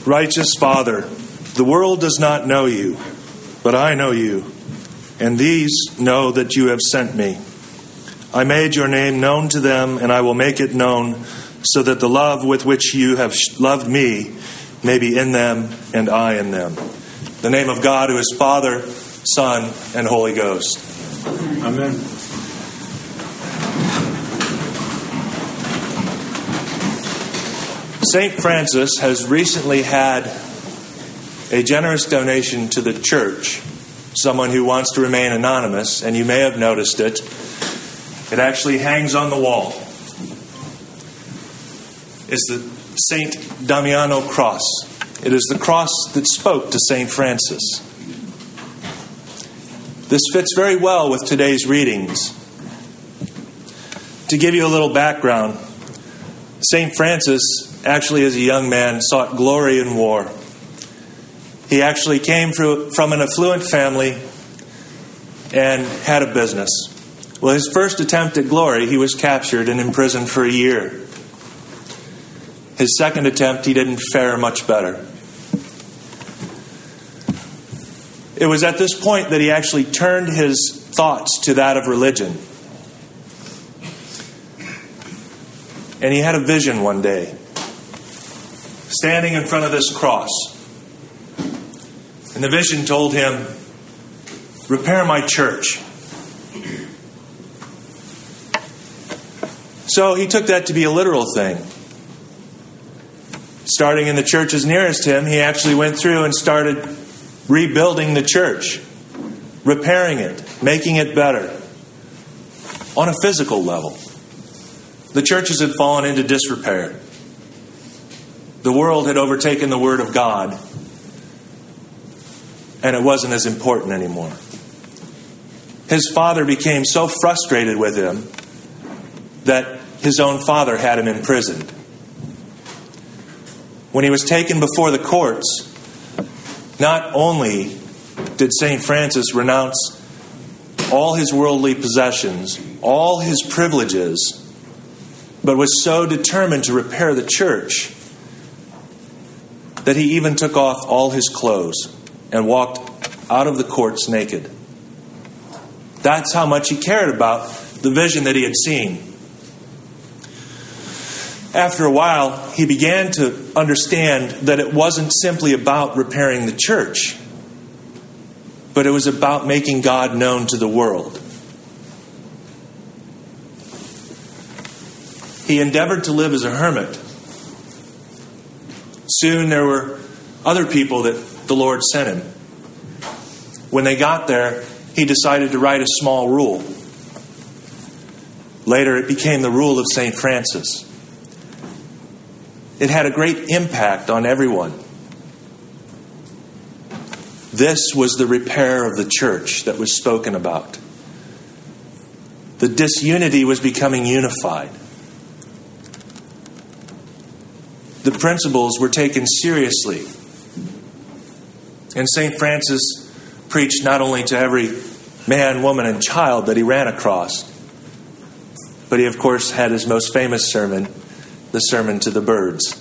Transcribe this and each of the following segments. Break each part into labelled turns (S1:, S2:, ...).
S1: Righteous Father, the world does not know you, but I know you, and these know that you have sent me. I made your name known to them, and I will make it known, so that the love with which you have loved me may be in them, and I in them. In the name of God, who is Father, Son, and Holy Ghost.
S2: Amen.
S1: St. Francis has recently had a generous donation to the church. Someone who wants to remain anonymous, and you may have noticed it. It actually hangs on the wall. It's the St. Damiano cross. It is the cross that spoke to St. Francis. This fits very well with today's readings. To give you a little background, St. Francis actually, as a young man, sought glory in war. He actually came from an affluent family and had a business. Well, his first attempt at glory, he was captured and imprisoned for a year. His second attempt, he didn't fare much better. It was at this point that he actually turned his thoughts to that of religion. And he had a vision one day, standing in front of this cross. And the vision told him, "Repair my church." So he took that to be a literal thing. Starting in the churches nearest him, he actually went through and started rebuilding the church, repairing it, making it better on a physical level. The churches had fallen into disrepair. The world had overtaken the Word of God, and it wasn't as important anymore. His father became so frustrated with him that his own father had him imprisoned. When he was taken before the courts, not only did St. Francis renounce all his worldly possessions, all his privileges, but was so determined to repair the church that he even took off all his clothes and walked out of the courts naked. That's how much he cared about the vision that he had seen. After a while, he began to understand that it wasn't simply about repairing the church, but it was about making God known to the world. He endeavored to live as a hermit. Soon there were other people that the Lord sent him. When they got there, he decided to write a small rule. Later it became the rule of St. Francis. It had a great impact on everyone. This was the repair of the church that was spoken about. The disunity was becoming unified. The principles were taken seriously. And St. Francis preached not only to every man, woman, and child that he ran across, but he, of course, had his most famous sermon, the Sermon to the Birds.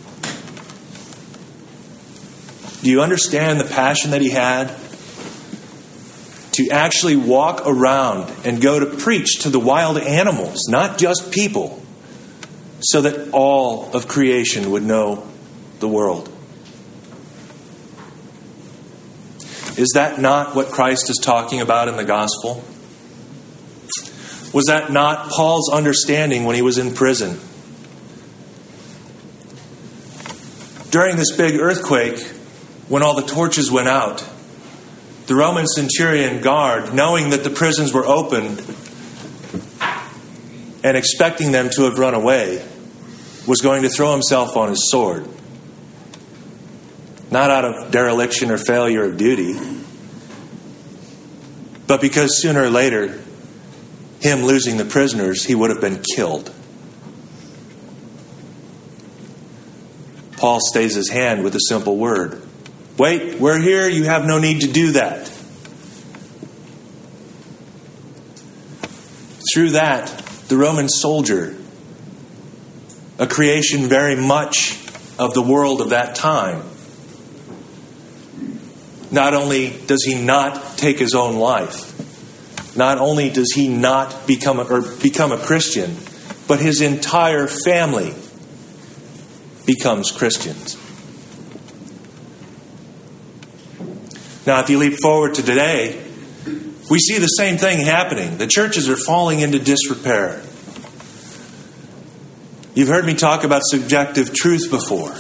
S1: Do you understand the passion that he had? To actually walk around and go to preach to the wild animals, not just people, so that all of creation would know the world. Is that not what Christ is talking about in the gospel? Was that not Paul's understanding when he was in prison? During this big earthquake, when all the torches went out, the Roman centurion guard, knowing that the prisons were opened and expecting them to have run away, was going to throw himself on his sword. Not out of dereliction or failure of duty, but because sooner or later, him losing the prisoners, he would have been killed. Paul stays his hand with a simple word. Wait, we're here. You have no need to do that. Through that, the Roman soldier, a creation very much of the world of that time. Not only does he not take his own life, not only does he not become a Christian, but his entire family becomes Christians. Now, if you leap forward to today, we see the same thing happening. The churches are falling into disrepair. You've heard me talk about subjective truth before.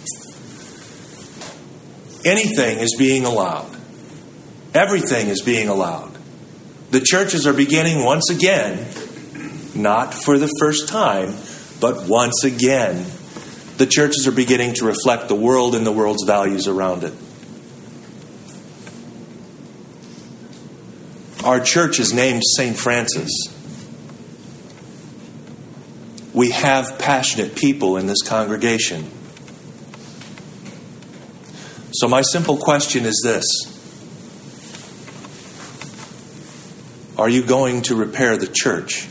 S1: Anything is being allowed. Everything is being allowed. The churches are beginning once again, not for the first time, but once again, the churches are beginning to reflect the world and the world's values around it. Our church is named St. Francis. We have passionate people in this congregation. So my simple question is this: are you going to repair the church?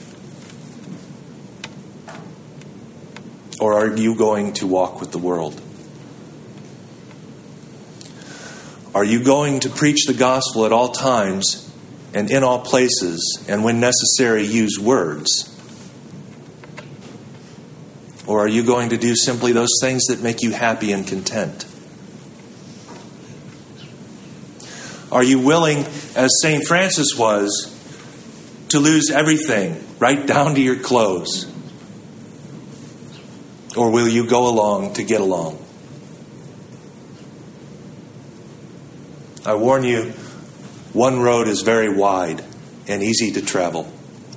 S1: Or are you going to walk with the world? Are you going to preach the gospel at all times and in all places, and when necessary, use words? Or are you going to do simply those things that make you happy and content? Are you willing, as St. Francis was, to lose everything, right down to your clothes? Or will you go along to get along? I warn you, one road is very wide and easy to travel.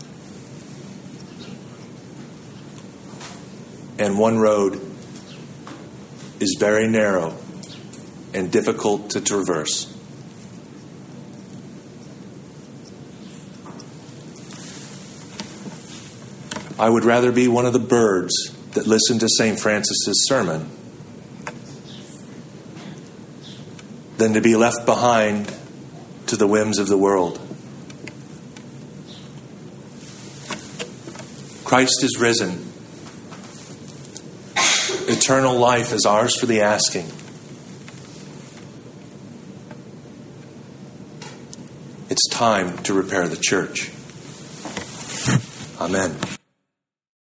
S1: And one road is very narrow and difficult to traverse. I would rather be one of the birds that listened to St. Francis's sermon than to be left behind to the whims of the world. Christ is risen. Eternal life is ours for the asking. It's time to repair the church. Amen.